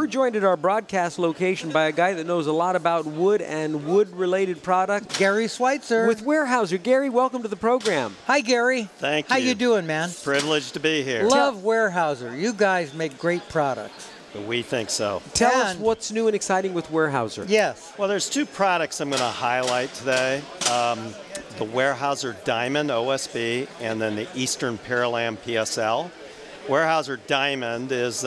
We're joined at our broadcast location by a guy that knows a lot about wood and wood-related products. Gary Schweitzer. With Weyerhaeuser. Gary, welcome to the program. Hi, Gary. Thank you. How you doing, man? Privileged to be here. Love Weyerhaeuser. You guys make great products. We think so. Tell us what's new and exciting with Weyerhaeuser. Yes. Well, there's two products I'm going to highlight today. The Weyerhaeuser Diamond OSB and then the Eastern Paralam PSL. Weyerhaeuser Diamond is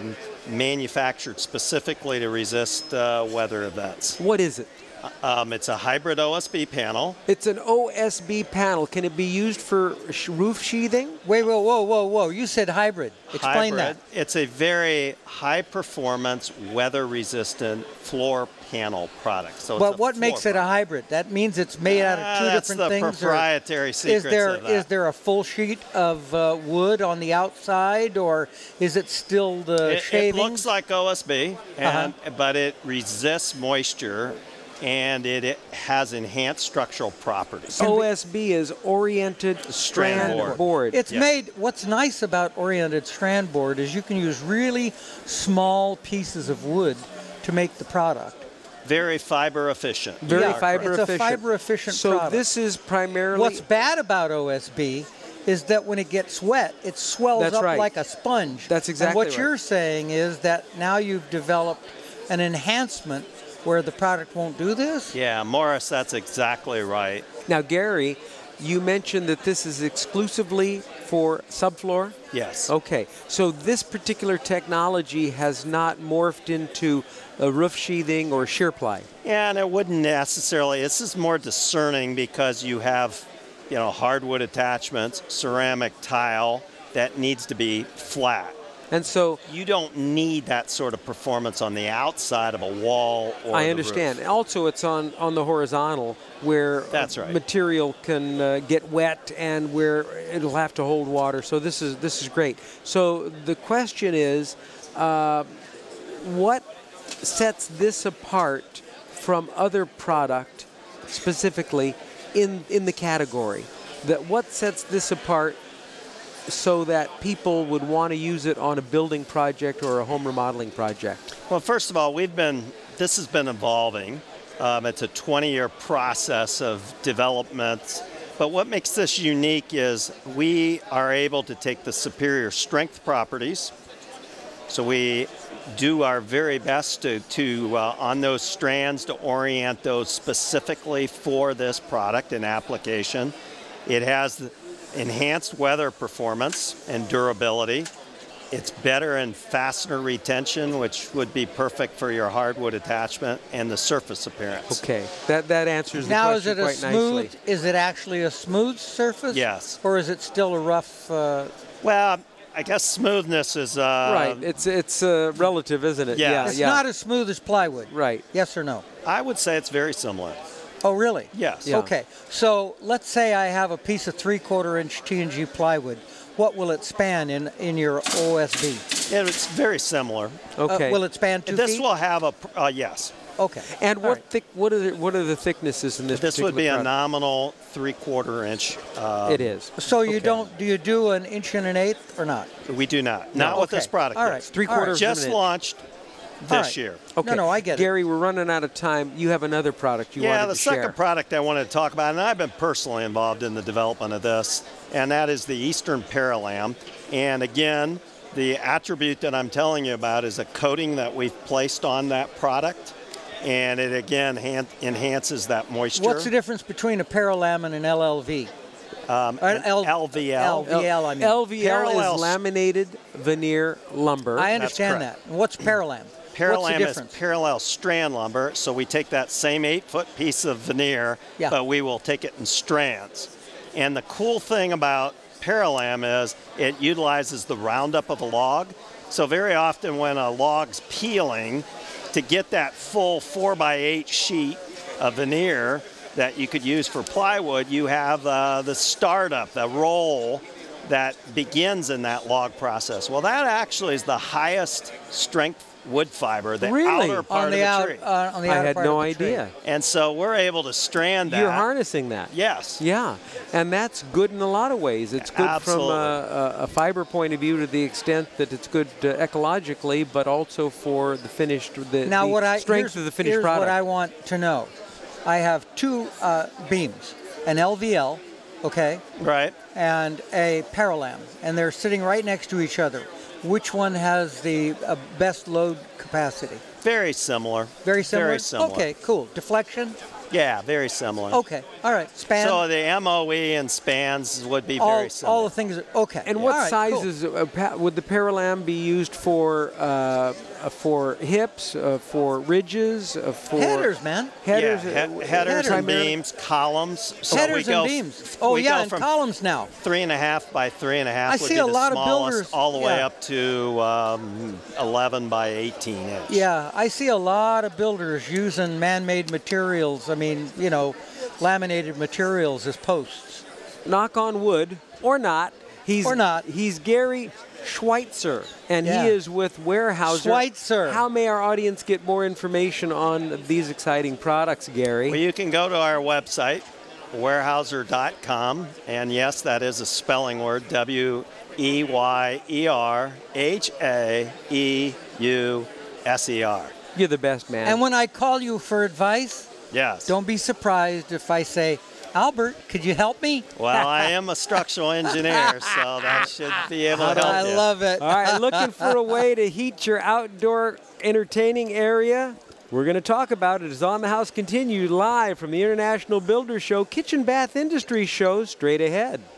manufactured specifically to resist weather events. What is it? It's a hybrid OSB panel. It's an OSB panel. Can it be used for roof sheathing? Wait, whoa. You said hybrid. Explain Hybrid. that. It's a very high-performance, weather-resistant floor panel product. So But what makes it a hybrid? That means it's made out of two different things? That's the proprietary secrets of that. Is there a full sheet of wood on the outside, or is it still the shavings? It looks like OSB, but it resists moisture, and it has enhanced structural properties. OSB is oriented strand board. It's made, what's nice about oriented strand board is you can use really small pieces of wood to make the product. Very fiber efficient. Very fiber efficient. It's a fiber efficient product. So this is primarily... What's bad about OSB is that when it gets wet, it swells up like a sponge. That's exactly right. And what you're saying is that now you've developed an enhancement where the product won't do this? Yeah, Morris, that's exactly right. Now, Gary, you mentioned that this is exclusively for subfloor? Yes. Okay, so this particular technology has not morphed into a roof sheathing or shear ply? Yeah, and it wouldn't necessarily. This is more discerning because you have, hardwood attachments, ceramic tile that needs to be flat. And so you don't need that sort of performance on the outside of a wall or I understand. The roof. Also, it's on the horizontal where that's right. Material can get wet and where it'll have to hold water. So this is great. So the question is, what sets this apart from other product, specifically in the category? What sets this apart so that people would want to use it on a building project or a home remodeling project? Well, first of all, this has been evolving. It's a 20-year process of development. But what makes this unique is we are able to take the superior strength properties. So we do our very best to on those strands to orient those specifically for this product and application. It has enhanced weather performance and durability. It's better in fastener retention, which would be perfect for your hardwood attachment, and the surface appearance. Okay, that answers the question quite nicely. Now, is it actually a smooth surface? Yes. Or is it still a rough? Well, I guess smoothness is right. It's relative, isn't it? Yeah. It's not as smooth as plywood. Right. Yes or no? I would say it's very similar. Oh, really? Yes. Yeah. Okay. So let's say I have a piece of 3/4 inch T&G plywood. What will it span in your OSB? It's very similar. Okay. Will it span 2 feet? This will have a yes. Okay. And what are the thicknesses in this? This would be product? a nominal 3/4 inch. It is. So do you do an 1.1 inch or not? We do not. Not with this product. All right. 3/4 just launched this year. Okay. No, I get it. Gary, we're running out of time. You have another product you wanted to share. Yeah, the second product I wanted to talk about, and I've been personally involved in the development of this, and that is the Eastern Paralam. And again, the attribute that I'm telling you about is a coating that we've placed on that product, and it again enhances that moisture. What's the difference between a Paralam and an LLV? LVL. LVL, I mean. LVL is laminated veneer lumber. I understand that. What's Paralam? Paralam is parallel strand lumber, so we take that same 8-foot piece of veneer, but we will take it in strands. And the cool thing about Paralam is it utilizes the roundup of a log. So very often when a log's peeling, to get that full 4x8 sheet of veneer that you could use for plywood, you have the startup, the roll that begins in that log process. Well, that actually is the highest strength wood fiber, the Really? outer part On the of the tree. on the I outer had part no of the tree. idea. And so we're able to strand that. You're harnessing that. Yes. Yeah, and that's good in a lot of ways. It's good Absolutely. from a fiber point of view to the extent that it's good ecologically, but also for the finished, Now, strength of the finished here's product. what I want to know. I have two beams, an LVL, okay, Right. and a Paralam, and they're sitting right next to each other. Which one has the best load capacity? Very similar. Very similar? Very similar. Okay, cool. Deflection? Yeah, very similar. Okay, all right. Span? So the MOE and spans would be very similar. all the things, okay. And what All right, cool. sizes would the Paralam be used for hips, for ridges, for Headers, man. Headers, headers and primarily? beams, columns. So Headers we go, and beams. Oh, we yeah, go and from columns now. 3.5 by 3.5 I would see be a the lot of smallest, builders- all the way yeah. up to 11 by 18 inch. Yeah, I see a lot of builders using man-made materials. I mean, you know, laminated materials as posts. Knock on wood, or not. He's Gary Schweitzer, and Yeah. he is with Weyerhaeuser. Schweitzer. How may our audience get more information on these exciting products, Gary? Well, you can go to our website, Weyerhaeuser.com, and yes, that is a spelling word, WEYERHAEUSER. You're the best man. And when I call you for advice, Yes. don't be surprised if I say, Albert, could you help me? Well, I am a structural engineer, so that should be able to help I you. love it. All right, looking for a way to heat your outdoor entertaining area? We're going to talk about it as On the House continues live from the International Builders Show Kitchen Bath Industry Show straight ahead.